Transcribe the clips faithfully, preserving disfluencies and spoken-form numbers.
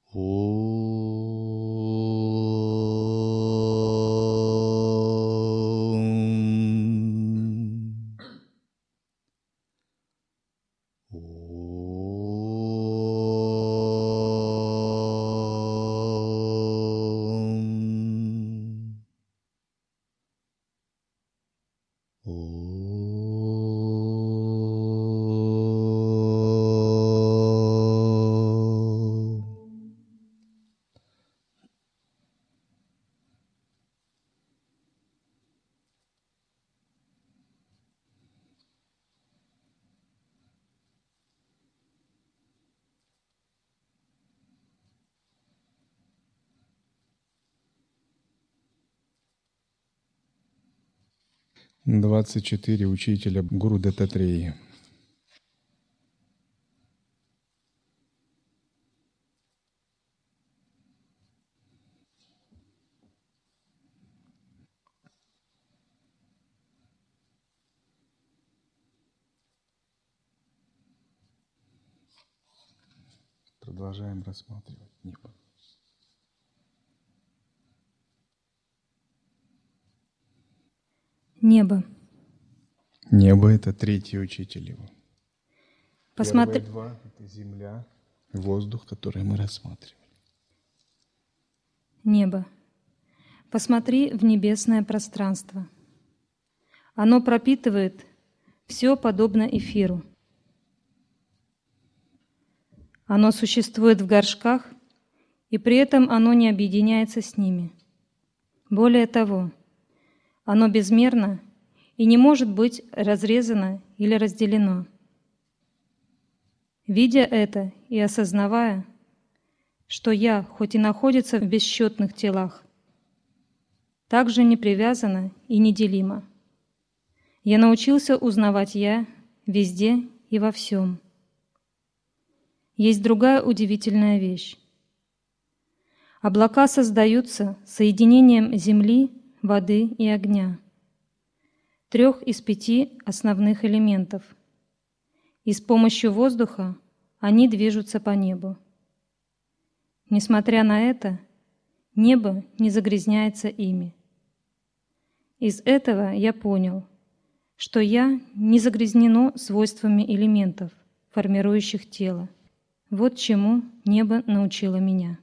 двадцать четыре учителя Гуру Даттатреи. Продолжаем рассматривать небо. Небо. Небо — это третий учитель его. Посмотри... Первые два — это земля, воздух, который мы рассматривали. Небо. Посмотри в небесное пространство. Оно пропитывает все подобно эфиру. Оно существует в горшках, и при этом оно не объединяется с ними. Более того, оно безмерно и не может быть разрезано или разделено. Видя это и осознавая, что «я», хоть и находится в бесчетных телах, также не привязана и неделима. Я научился узнавать «я» везде и во всем. Есть другая удивительная вещь. Облака создаются соединением земли, воды и огня, трех из пяти основных элементов, и с помощью воздуха они движутся по небу. Несмотря на это, небо не загрязняется ими. Из этого я понял, что «я» не загрязнено свойствами элементов, формирующих тело. Вот чему небо научило меня.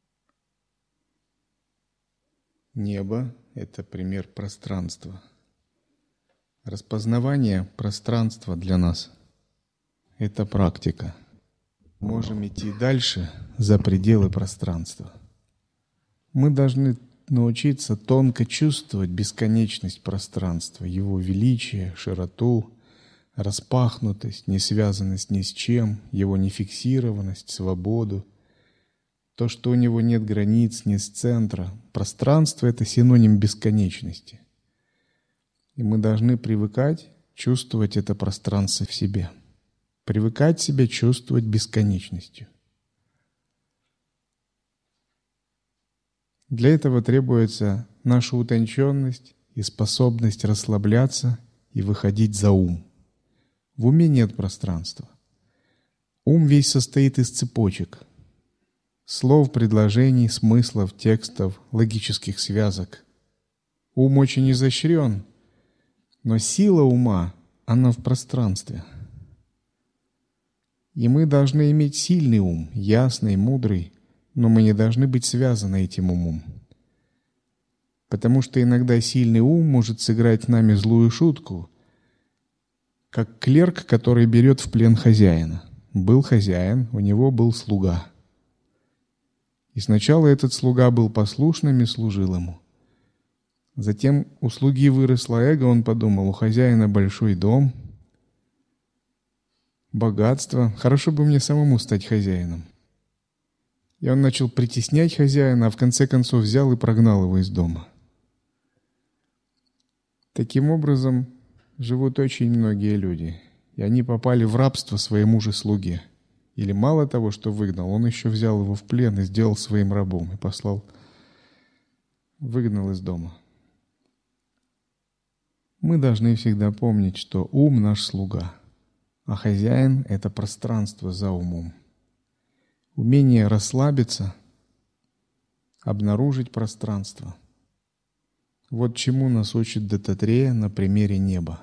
Небо — это пример пространства. Распознавание пространства для нас — это практика. Можем идти дальше, за пределы пространства. Мы должны научиться тонко чувствовать бесконечность пространства, его величие, широту, распахнутость, несвязанность ни с чем, его нефиксированность, свободу. То, что у него нет границ, нет центра. Пространство — это синоним бесконечности. И мы должны привыкать чувствовать это пространство в себе. Привыкать себя чувствовать бесконечностью. Для этого требуется наша утонченность и способность расслабляться и выходить за ум. В уме нет пространства. Ум весь состоит из цепочек. Слов, предложений, смыслов, текстов, логических связок. Ум очень изощрен, но сила ума, она в пространстве. И мы должны иметь сильный ум, ясный, мудрый, но мы не должны быть связаны этим умом. Потому что иногда сильный ум может сыграть с нами злую шутку, как клерк, который берет в плен хозяина. Был хозяин, у него был слуга. И сначала этот слуга был послушным и служил ему. Затем у слуги выросло эго, он подумал, у хозяина большой дом, богатство, хорошо бы мне самому стать хозяином. И он начал притеснять хозяина, а в конце концов взял и прогнал его из дома. Таким образом, живут очень многие люди, и они попали в рабство своему же слуге. Или мало того, что выгнал, он еще взял его в плен и сделал своим рабом, и послал, выгнал из дома. Мы должны всегда помнить, что ум — наш слуга, а хозяин — это пространство за умом. умение расслабиться, обнаружить пространство. Вот чему нас учит Даттатрея на примере неба.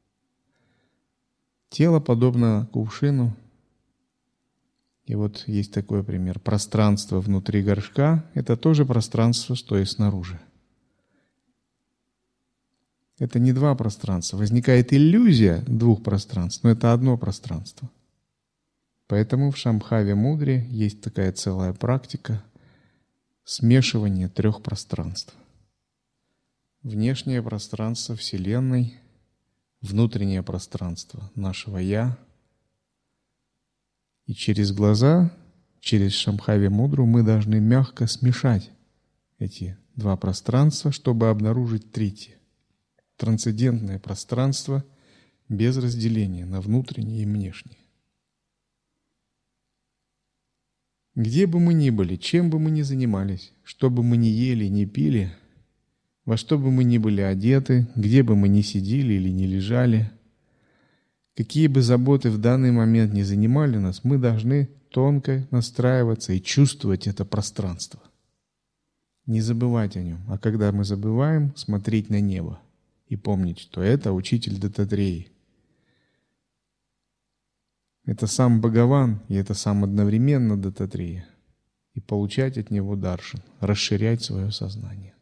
Тело подобно кувшину. И вот есть такой пример. Пространство внутри горшка – это тоже пространство, что и снаружи. Это не два пространства. Возникает иллюзия двух пространств, но это одно пространство. Поэтому в Шамбхави-мудре есть такая целая практика смешивания трех пространств. Внешнее пространство Вселенной, внутреннее пространство нашего «Я». И через глаза, через Шамбхави-мудру мы должны мягко смешать эти два пространства, чтобы обнаружить третье. Трансцендентное пространство без разделения на внутреннее и внешнее. Где бы мы ни были, чем бы мы ни занимались, что бы мы ни ели, ни пили, во что бы мы ни были одеты, где бы мы ни сидели или ни лежали, какие бы заботы в данный момент ни занимали нас, мы должны тонко настраиваться и чувствовать это пространство. Не забывать о нем. А когда мы забываем, смотреть на небо и помнить, что это учитель Даттатреи. Это сам Бхагаван, и это сам одновременно Даттатрея. И получать от него даршан, расширять свое сознание.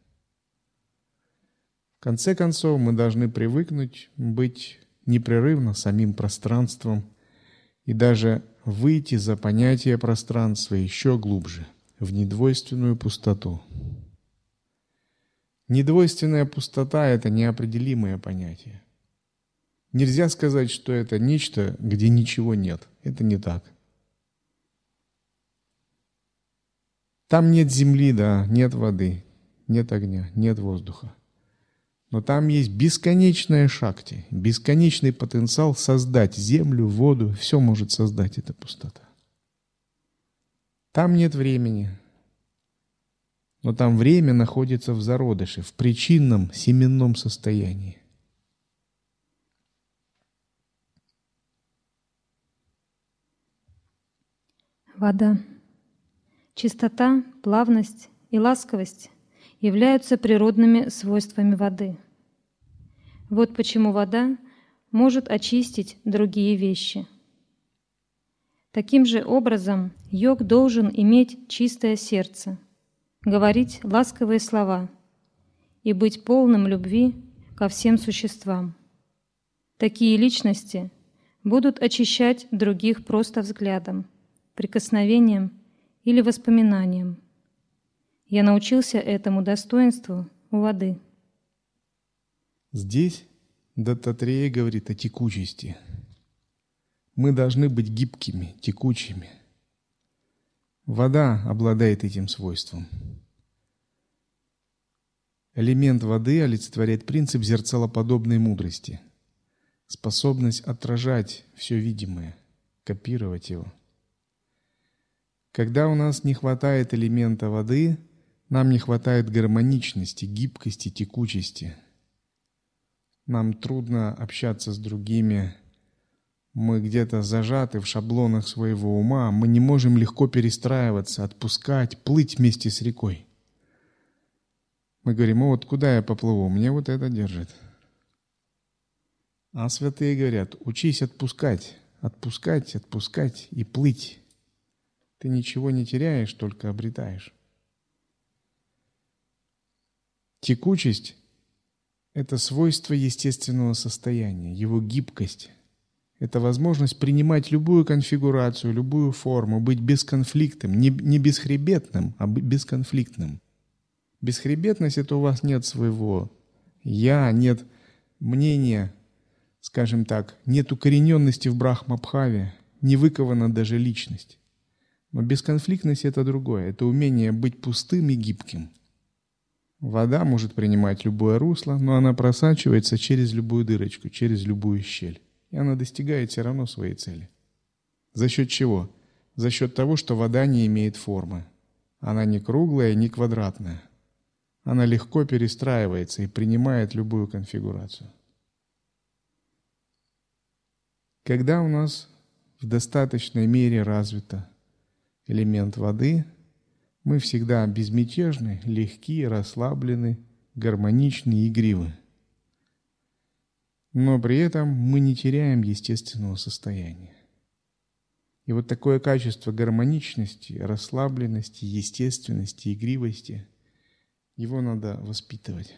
В конце концов, мы должны привыкнуть быть непрерывно самим пространством и даже выйти за понятие пространства еще глубже, в недвойственную пустоту. Недвойственная пустота – это неопределимое понятие. Нельзя сказать, что это нечто, где ничего нет. Это не так. Там нет земли, да, нет воды, нет огня, нет воздуха. Но там есть бесконечная шакти, бесконечный потенциал создать землю, воду, все может создать эта пустота. Там нет времени, но там время находится в зародыше, в причинном семенном состоянии. Вода. Чистота, плавность и ласковость являются природными свойствами воды. Вот почему вода может очистить другие вещи. Таким же образом, йог должен иметь чистое сердце, говорить ласковые слова и быть полным любви ко всем существам. Такие личности будут очищать других просто взглядом, прикосновением или воспоминанием. Я научился этому достоинству у воды. Здесь Даттатрея говорит о текучести. Мы должны быть гибкими, текучими. Вода обладает этим свойством. Элемент воды олицетворяет принцип зеркалоподобной мудрости, способность отражать все видимое, копировать его. Когда у нас не хватает элемента воды, нам не хватает гармоничности, гибкости, текучести. Нам трудно общаться с другими. Мы где-то зажаты в шаблонах своего ума. Мы не можем легко перестраиваться, отпускать, плыть вместе с рекой. Мы говорим: вот куда я поплыву? Мне вот это держит. А святые говорят: учись отпускать, отпускать, отпускать и плыть. Ты ничего не теряешь, только обретаешь. Текучесть – это свойство естественного состояния, его гибкость. Это возможность принимать любую конфигурацию, любую форму, быть бесконфликтным, не, не бесхребетным, а бесконфликтным. Бесхребетность – это у вас нет своего «я», нет мнения, скажем так, нет укорененности в Брахма-бхаве, не выкована даже личность. Но бесконфликтность – это другое, это умение быть пустым и гибким. Вода может принимать любое русло, но она просачивается через любую дырочку, через любую щель. И она достигает все равно своей цели. За счет чего? За счет того, что вода не имеет формы. Она не круглая, не квадратная. Она легко перестраивается и принимает любую конфигурацию. Когда у нас в достаточной мере развита элемент воды, мы всегда безмятежны, легки, расслаблены, гармоничны и игривы. Но при этом мы не теряем естественного состояния. И вот такое качество гармоничности, расслабленности, естественности, игривости, его надо воспитывать.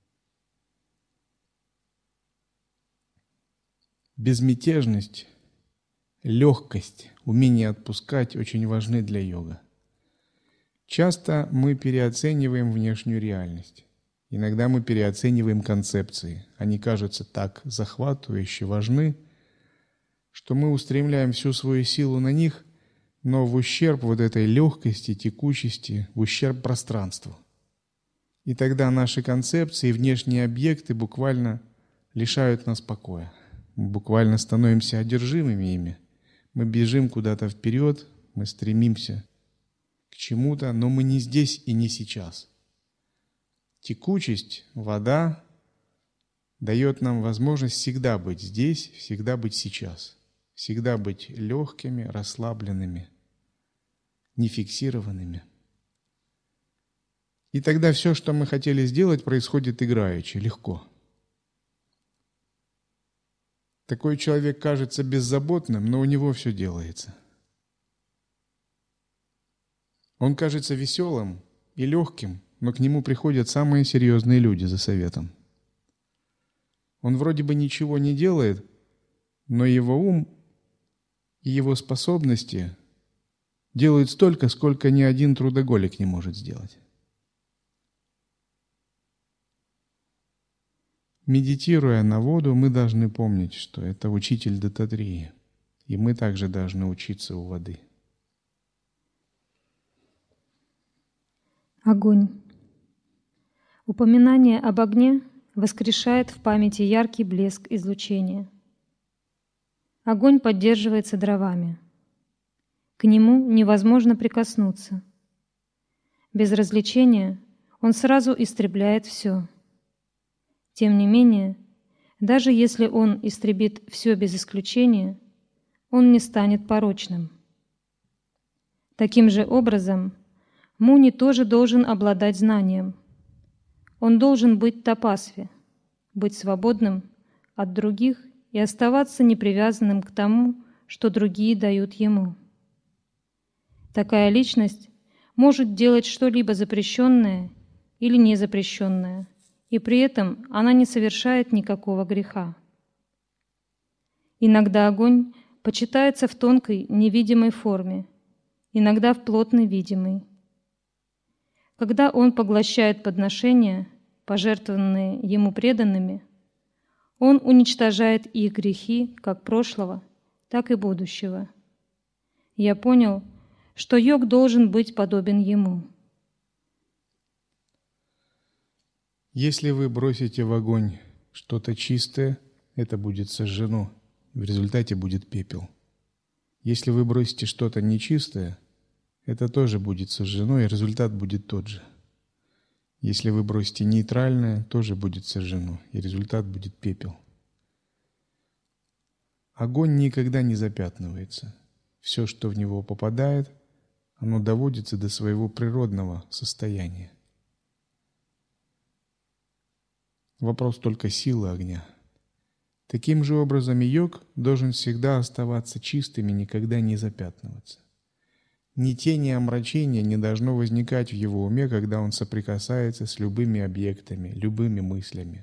Безмятежность, легкость, умение отпускать очень важны для йога. Часто мы переоцениваем внешнюю реальность. Иногда мы переоцениваем концепции. Они кажутся так захватывающе важны, что мы устремляем всю свою силу на них, но в ущерб вот этой легкости, текучести, в ущерб пространству. И тогда наши концепции, внешние объекты буквально лишают нас покоя. Мы буквально становимся одержимыми ими. Мы бежим куда-то вперед, мы стремимся к чему-то, но мы не здесь и не сейчас. Текучесть, вода дает нам возможность всегда быть здесь, всегда быть сейчас, всегда быть легкими, расслабленными, нефиксированными. И тогда все, что мы хотели сделать, происходит играючи, легко. Такой человек кажется беззаботным, но у него все делается. Он кажется веселым и легким, но к нему приходят самые серьезные люди за советом. Он вроде бы ничего не делает, но его ум и его способности делают столько, сколько ни один трудоголик не может сделать. Медитируя на воду, мы должны помнить, что это учитель Даттатрия, и мы также должны учиться у воды. Огонь. Упоминание об огне воскрешает в памяти яркий блеск излучения. Огонь поддерживается дровами. К нему невозможно прикоснуться. Без развлечения он сразу истребляет все. Тем не менее, даже если он истребит все без исключения, он не станет порочным. Таким же образом, муни тоже должен обладать знанием. Он должен быть тапасви, быть свободным от других и оставаться непривязанным к тому, что другие дают ему. Такая личность может делать что-либо запрещенное или незапрещенное, и при этом она не совершает никакого греха. Иногда огонь почитается в тонкой невидимой форме, иногда в плотной видимой. Когда он поглощает подношения, пожертвованные ему преданными, он уничтожает их грехи как прошлого, так и будущего. Я понял, что йог должен быть подобен ему. Если вы бросите в огонь что-то чистое, это будет сожжено, в результате будет пепел. Если вы бросите что-то нечистое, это тоже будет сожжено, и результат будет тот же. Если вы бросите нейтральное, тоже будет сожжено, и результат будет пепел. Огонь никогда не запятнывается. Все, что в него попадает, оно доводится до своего природного состояния. Вопрос только силы огня. Таким же образом и йог должен всегда оставаться чистым и никогда не запятнываться. Ни тени омрачения не должно возникать в его уме, когда он соприкасается с любыми объектами, любыми мыслями.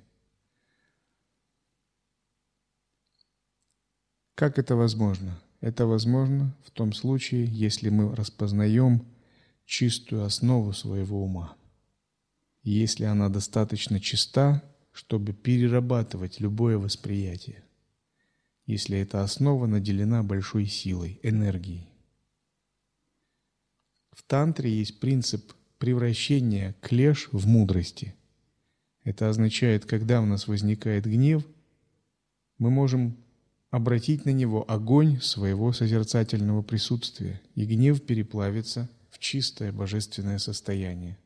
Как это возможно? Это возможно в том случае, если мы распознаем чистую основу своего ума. И если она достаточно чиста, чтобы перерабатывать любое восприятие, если эта основа наделена большой силой, энергией. В тантре есть принцип превращения клеш в мудрости. Это означает, когда у нас возникает гнев, мы можем обратить на него огонь своего созерцательного присутствия, и гнев переплавится в чистое божественное состояние.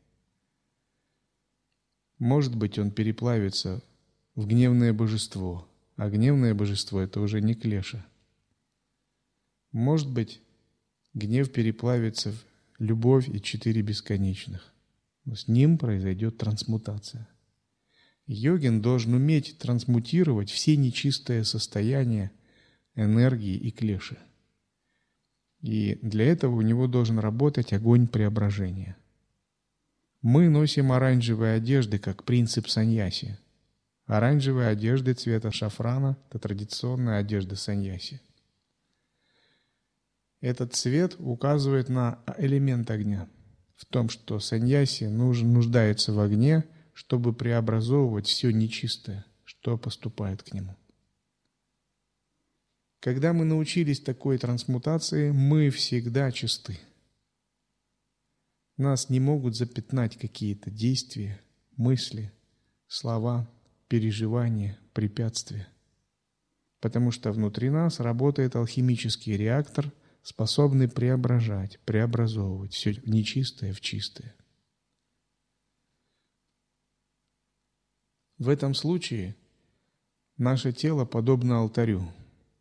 Может быть, он переплавится в гневное божество, а гневное божество — это уже не клеша. Может быть, гнев переплавится в любовь и четыре бесконечных. Но с ним произойдет трансмутация. Йогин должен уметь трансмутировать все нечистые состояния энергии и клеши. И для этого у него должен работать огонь преображения. Мы носим оранжевые одежды как принцип саньяси. Оранжевые одежды цвета шафрана – это традиционная одежда саньяси. Этот цвет указывает на элемент огня, в том, что саньяси нужен, нуждается в огне, чтобы преобразовывать все нечистое, что поступает к нему. Когда мы научились такой трансмутации, мы всегда чисты. Нас не могут запятнать какие-то действия, мысли, слова, переживания, препятствия. Потому что внутри нас работает алхимический реактор, способный преображать, преобразовывать все нечистое в чистое. В этом случае наше тело подобно алтарю.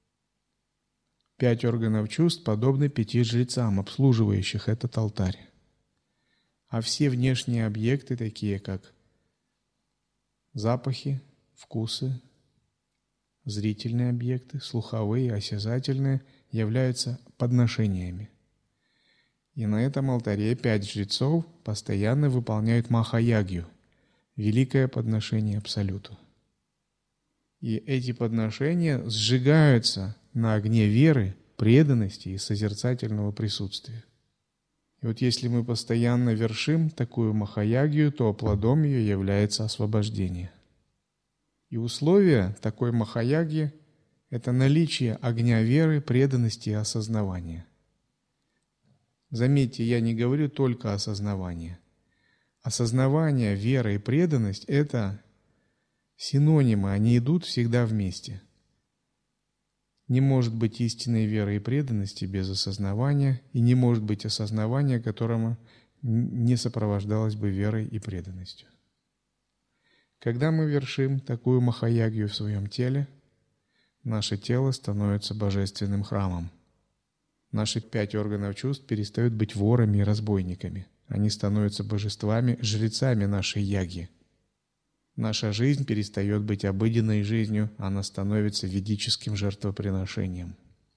Пять органов чувств подобны пяти жрецам, обслуживающих этот алтарь. А все внешние объекты, такие как запахи, вкусы, зрительные объекты, слуховые, осязательные, являются подношениями. И на этом алтаре пять жрецов постоянно выполняют маха-ягью, великое подношение Абсолюту. И эти подношения сжигаются на огне веры, преданности и созерцательного присутствия. И вот если мы постоянно вершим такую маха-ягью, то плодом ее является освобождение. И условие такой маха-ягьи – это наличие огня веры, преданности и осознавания. Заметьте, я не говорю только осознавание. Осознавание, вера и преданность – это синонимы, они идут всегда вместе. Не может быть истинной веры и преданности без осознавания, и не может быть осознавания, которому не сопровождалось бы верой и преданностью. Когда мы вершим такую маха-ягью в своем теле, наше тело становится божественным храмом. Наши пять органов чувств перестают быть ворами и разбойниками. Они становятся божествами, жрецами нашей ягьи. Наша жизнь перестает быть обыденной жизнью, она становится ведическим жертвоприношением.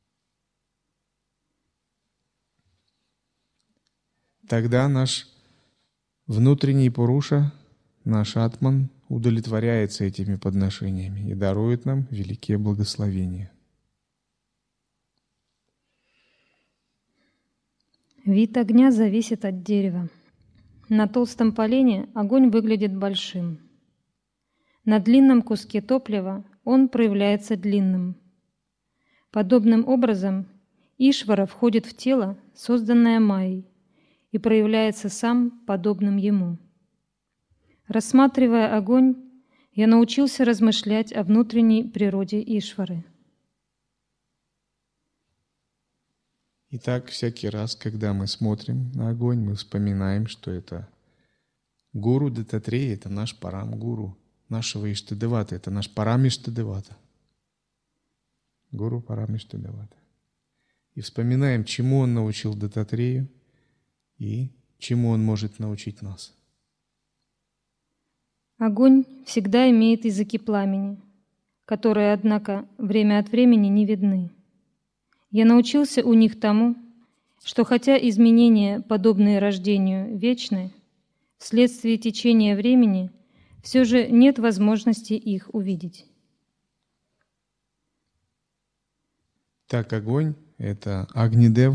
Тогда наш внутренний Пуруша, наш Атман, удовлетворяется этими подношениями и дарует нам великие благословения. Вид огня зависит от дерева. На толстом полене огонь выглядит большим. На длинном куске топлива он проявляется длинным. Подобным образом Ишвара входит в тело, созданное Майей, и проявляется сам подобным ему. Рассматривая огонь, я научился размышлять о внутренней природе Ишвары. Итак, всякий раз, когда мы смотрим на огонь, мы вспоминаем, что это Гуру Даттатрея, это наш Парам-гуру, нашего Иштадевата, это наш Парам-Иштадевата. Гуру Парам-Иштадевата. И вспоминаем, чему он научил Даттатрею и чему он может научить нас. Огонь всегда имеет языки пламени, которые, однако, время от времени не видны. Я научился у них тому, что хотя изменения, подобные рождению, вечны, вследствие течения времени все же нет возможности их увидеть. Так огонь — это Агнидев,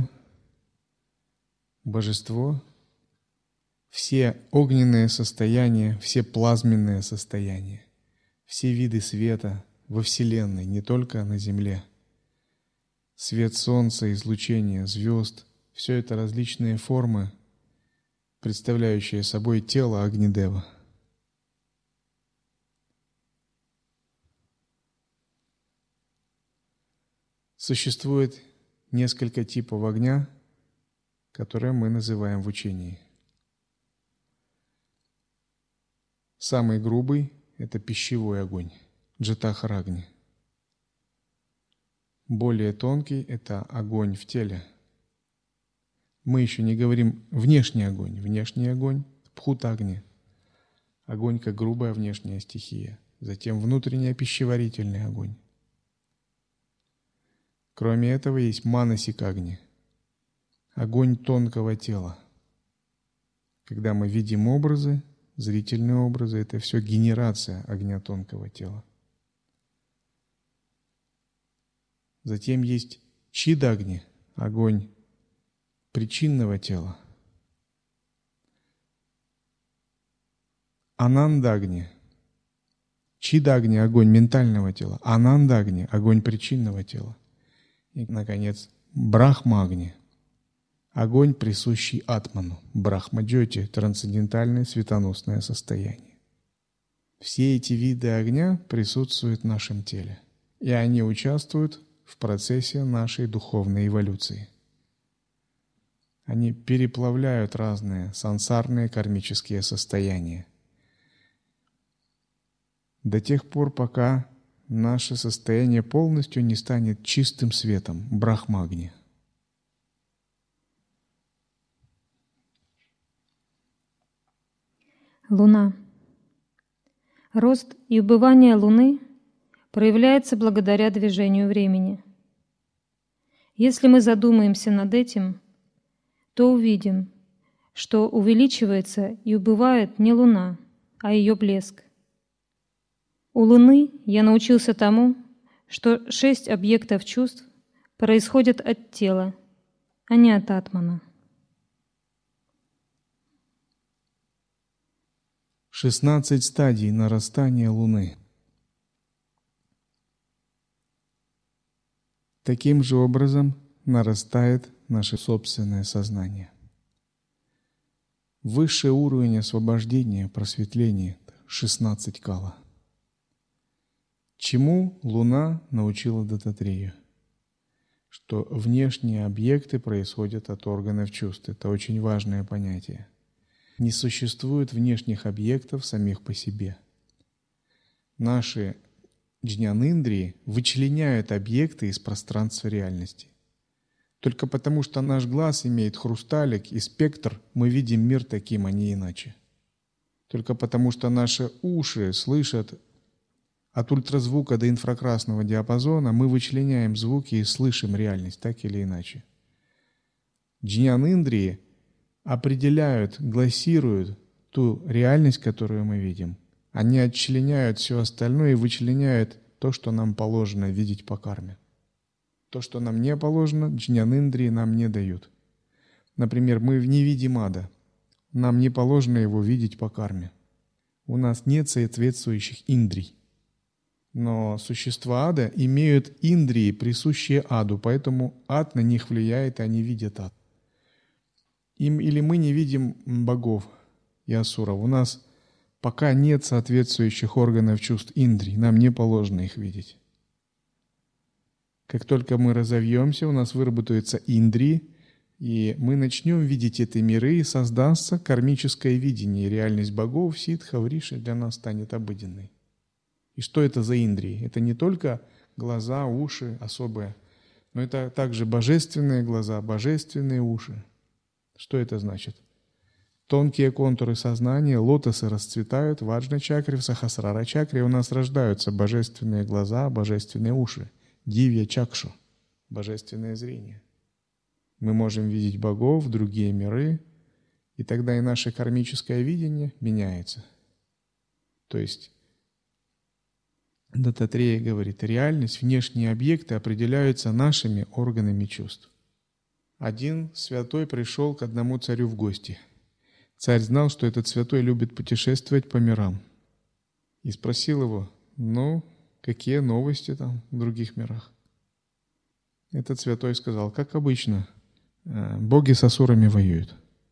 божество, все огненные состояния, все плазменные состояния, все виды света во Вселенной, не только на Земле. Свет Солнца, излучение звезд — все это различные формы, представляющие собой тело Агнидева. Существует несколько типов огня, которые мы называем в учении. Самый грубый — это пищевой огонь, джатахарагни. Более тонкий — это огонь в теле, Мы еще не говорим внешний огонь. Внешний огонь – пхутагни. Огонь как грубая внешняя стихия. Затем внутренний пищеварительный огонь. Кроме этого есть манасикагни. Огонь тонкого тела. Когда мы видим образы, зрительные образы, это все генерация огня тонкого тела. Затем есть чидагни, огонь причинного тела. Анандагни, чидагни, огонь ментального тела. Анандагни, огонь причинного тела. И, наконец, брахмагни, огонь, присущий атману. Брахмаджоти, трансцендентальное светоносное состояние. Все эти виды огня присутствуют в нашем теле, и они участвуют в процессе нашей духовной эволюции. Они переплавляют разные сансарные кармические состояния до тех пор, пока наше состояние полностью не станет чистым светом, брахмагни. Луна. Рост и убывание Луны проявляется благодаря движению времени. Если мы задумаемся над этим, то увидим, что увеличивается и убывает не Луна, а ее блеск. У Луны я научился тому, что шесть объектов чувств происходят от тела, а не от атмана. шестнадцать стадий нарастания Луны. Таким же образом нарастает наше собственное сознание. Высший уровень освобождения, просветления – шестнадцать кала. Чему Луна научила Даттатрею? Что внешние объекты происходят от органов чувств. Это очень важное понятие. Не существует внешних объектов самих по себе. Наши джнян-индрии вычленяют объекты из пространства реальности. Только потому, что наш глаз имеет хрусталик и спектр, мы видим мир таким, а не иначе. Только потому, что наши уши слышат от ультразвука до инфракрасного диапазона, мы вычленяем звуки и слышим реальность так или иначе. Джнян-индрии определяют, глассируют ту реальность, которую мы видим. Они отчленяют все остальное и вычленяют то, что нам положено видеть по карме. То, что нам не положено, джнян-индрии нам не дают. Например, мы не видим ада. Нам не положено его видеть по карме. У нас нет соответствующих индрий. Но существа ада имеют индрии, присущие аду, поэтому ад на них влияет, и они видят ад. Им, или мы не видим богов и асуров. У нас пока нет соответствующих органов чувств индрий, нам не положено их видеть. Как только мы разовьемся, у нас выработаются индрии, и мы начнем видеть эти миры, и создастся кармическое видение, и реальность богов, ситхов, риши для нас станет обыденной. И что это за индрии? Это не только глаза, уши особые, но это также божественные глаза, божественные уши. Что это значит? Тонкие контуры сознания, лотосы расцветают в аджна-чакре, в сахасрара-чакре. У нас рождаются божественные глаза, божественные уши, дивья-чакшу, божественное зрение. Мы можем видеть богов, другие миры, и тогда и наше кармическое видение меняется. То есть Даттатрея говорит, реальность, внешние объекты определяются нашими органами чувств. Один святой пришел к одному царю в гости. Царь знал, что этот святой любит путешествовать по мирам. И спросил его, ну, какие новости там в других мирах? Этот святой сказал, как обычно, боги с асурами воюют.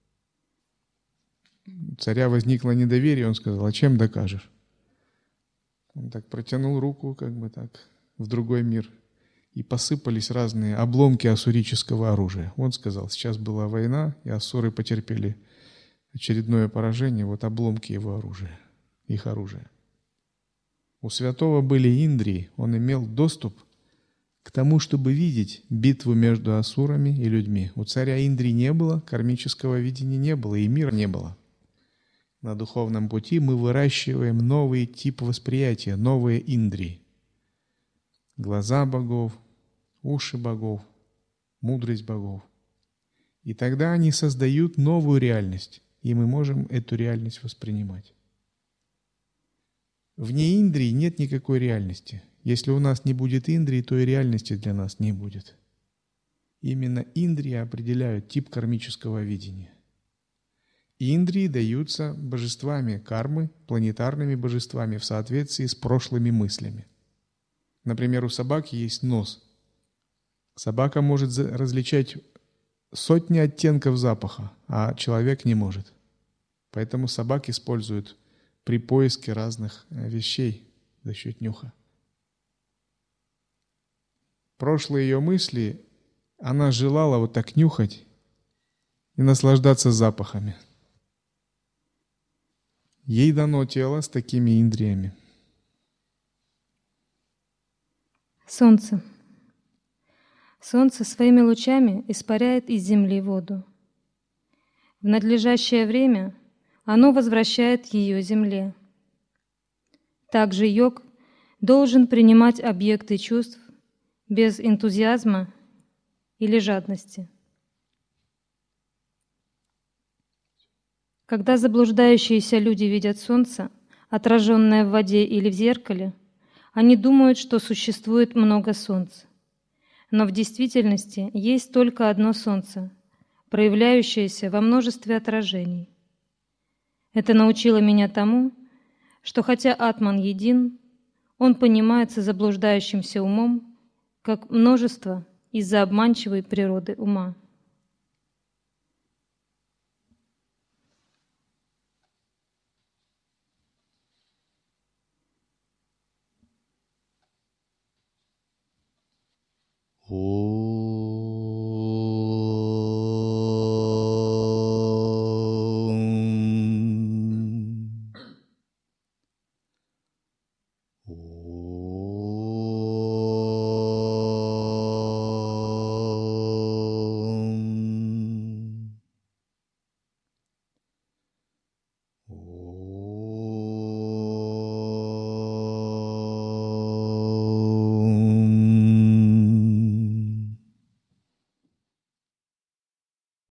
У царя возникло недоверие, он сказал, а чем докажешь? Он так протянул руку, как бы так, в другой мир. И посыпались разные обломки ассурического оружия. Он сказал, сейчас была война, и ассуры потерпели очередное поражение, вот обломки его оружия, их оружия. У святого были индрии, он имел доступ к тому, чтобы видеть битву между асурами и людьми. У царя Индрии не было, кармического видения не было, и мира не было. На духовном пути мы выращиваем новый тип восприятия, новые индрии. Глаза богов, уши богов, мудрость богов. И тогда они создают новую реальность, и мы можем эту реальность воспринимать. Вне индрии нет никакой реальности. Если у нас не будет индрии, то и реальности для нас не будет. Именно индрии определяют тип кармического видения. Индрии даются божествами кармы, планетарными божествами в соответствии с прошлыми мыслями. Например, у собаки есть нос. Собака может различать сотни оттенков запаха, а человек не может. Поэтому собаки используют при поиске разных вещей за счет нюха. Прошлые ее мысли, она желала вот так нюхать и наслаждаться запахами. Ей дано тело с такими индриями. Солнце. Солнце своими лучами испаряет из земли воду. В надлежащее время оно возвращает ее земле. Также йог должен принимать объекты чувств без энтузиазма или жадности. Когда заблуждающиеся люди видят солнце, отраженное в воде или в зеркале, они думают, что существует много солнц. Но в действительности есть только одно солнце, проявляющееся во множестве отражений. Это научило меня тому, что хотя Атман един, он понимается заблуждающимся умом как множество из-за обманчивой природы ума. О